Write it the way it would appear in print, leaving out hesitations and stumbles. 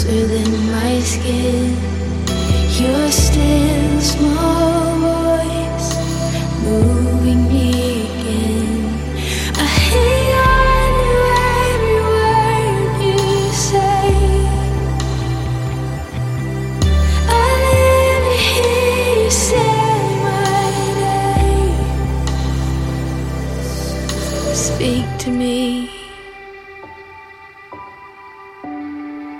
within my skin. Your still small voice moving me again. I hang on to every word you say. I live to hear you say my name. Speak to me.